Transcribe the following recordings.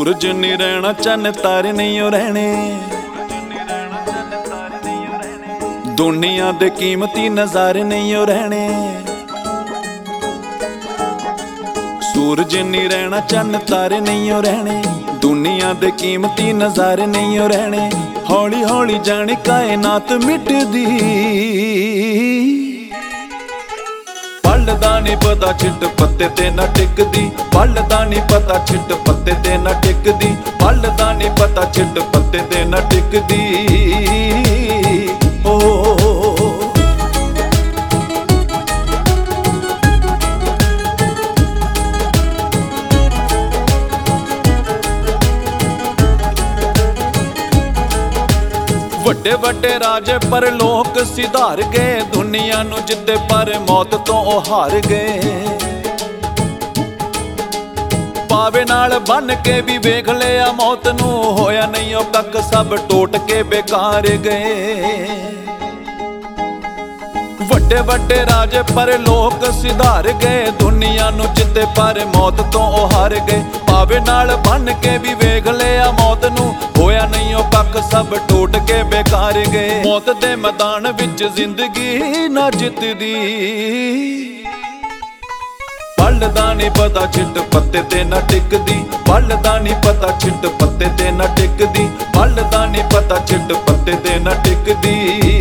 सूरज नहीं रहना चन्न तारे नहीं ओ रहने, दुनिया दे कीमती नज़ारे नहीं ओ रहने। सूरज नहीं रहना चन्न तारे नहीं ओ रहने, दुनिया दे कीमती नज़ारे नहीं ओ रहने। हौली हौली जाने कायनात मिटदी, पलदा नहीं पता छिट पत्ते ते ना टिकदी, पलदा नहीं पता छिट पत्ते ते ना टिकदी, पलदा नहीं पता छिट पत्ते ते ना टिकदी। ਵੱਡੇ ਵੱਡੇ ਰਾਜੇ ਪਰ ਲੋਕ ਸਿਧਾਰ ਗਏ, ਦੁਨੀਆ ਨੂੰ ਜਿੱਤੇ ਪਰ ਮੌਤ ਤੋਂ ਉਹ ਹਾਰ ਗਏ। ਪਾਵੇ ਨਾਲ ਬੰਨ ਕੇ ਵੀ ਵੇਖ ਲਿਆ ਮੌਤ ਨੂੰ, ਹੋਇਆ ਨਹੀਂ ਉਹ ਕੱਖ ਸਭ ਟੋਟ ਕੇ ਬੇਕਾਰ ਗਏ। ਵੱਡੇ ਵੱਡੇ ਰਾਜੇ ਪਰ ਲੋਕ ਸਿਧਾਰ ਗਏ, ਦੁਨੀਆ ਨੂੰ ਜਿੱਤੇ ਪਰ ਮੌਤ ਤੋਂ ਉਹ ਹਾਰ ਗਏ। ਪਾਵੇ ਨਾਲ ਬੰਨ ਕੇ ਵੀ ਵੇਖ ਲਿਆ ਮੌਤ ਨੂੰ, ਹੋਇਆ ਨਹੀਂ ਉਹ ਕੱਖ ਸਭ ਟੋਟ ਕੇ ਬੇਕਾਰ ਗਏ। ਮੌਤ ਦੇ ਮੈਦਾਨ ਵਿੱਚ ਜ਼ਿੰਦਗੀ ਨਾ ਜਿੱਤਦੀ, ਪਲਦਾ ਨਹੀਂ ਪਤਾ ਛਿੱਟ ਪੱਤੇ ਤੇ ਨਾ ਟਿਕਦੀ, ਪਲਦਾ ਨਹੀਂ ਪਤਾ ਛਿੱਟ ਪੱਤੇ ਤੇ ਨਾ ਟਿਕਦੀ, ਪਲਦਾ ਨਹੀਂ ਪਤਾ ਛਿੱਟ ਪੱਤੇ ਤੇ ਨਾ ਟਿਕਦੀ।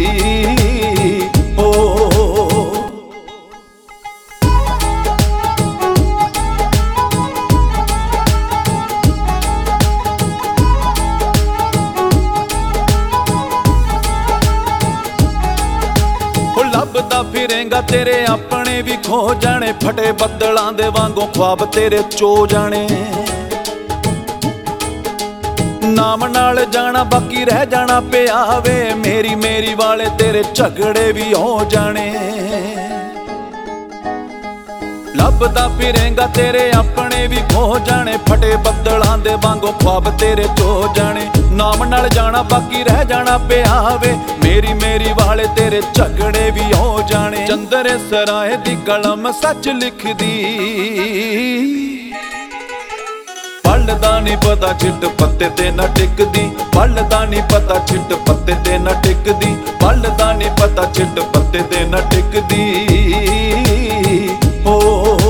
ਲੱਭਦਾ ਫਿਰੇਂਗਾ ਤੇਰੇ ਆਪਣੇ ਵੀ ਖੋ ਜਾਣੇ, ਫਟੇ ਬੱਦਲਾਂ ਦੇ ਵਾਂਗੂ ख्वाब ਤੇਰੇ ਚੋ ਜਾਣੇ। ਨਾਮ ਨਾਲ ਜਾਣਾ ਬਾਕੀ ਰਹਿ ਜਾਣਾ ਪਿਆ ਵੇ, ਮੇਰੀ ਮੇਰੀ ਵਾਲੇ ਤੇਰੇ ਝਗੜੇ ਵੀ ਹੋ ਜਾਣੇ। ਲੱਭਦਾ ਫਿਰੇਂਗਾ ਤੇਰੇ ਆਪਣੇ ਵੀ ਖੋ ਜਾਣੇ, ਫਟੇ ਬੱਦਲਾਂ ਦੇ ਵਾਂਗੂ ख्वाब ਤੇਰੇ ਚੋ ਜਾਣੇ। ਨਾਮ ਨਾਲ ਜਾਣਾ ਬਾਕੀ ਰਹਿ ਜਾਣਾ ਪਿਆ ਵੇ, ਮੇਰੀ ਮੇਰੀ ਵਾਲੇ ਤੇਰੇ ਝਗੜੇ ਵੀ ਹੋ ਜਾਣੇ। ਚੰਦਰੇ ਸਰਾਏ ਦੀ ਕਲਮ ਸੱਚ ਲਿਖਦੀ, ਪਲਦਾ ਨਹੀਂ ਪਤਾ ਛਿੱਟ ਪੱਤੇ ਤੇ ਨਾ ਟਿਕਦੀ, ਪਲਦਾ ਨਹੀਂ ਪਤਾ ਛਿੱਟ ਪੱਤੇ ਤੇ ਨਾ ਟਿਕਦੀ, ਪਲਦਾ ਨਹੀਂ ਪਤਾ ਛਿੱਟ ਪੱਤੇ ਤੇ ਨਾ ਟਿਕਦੀ।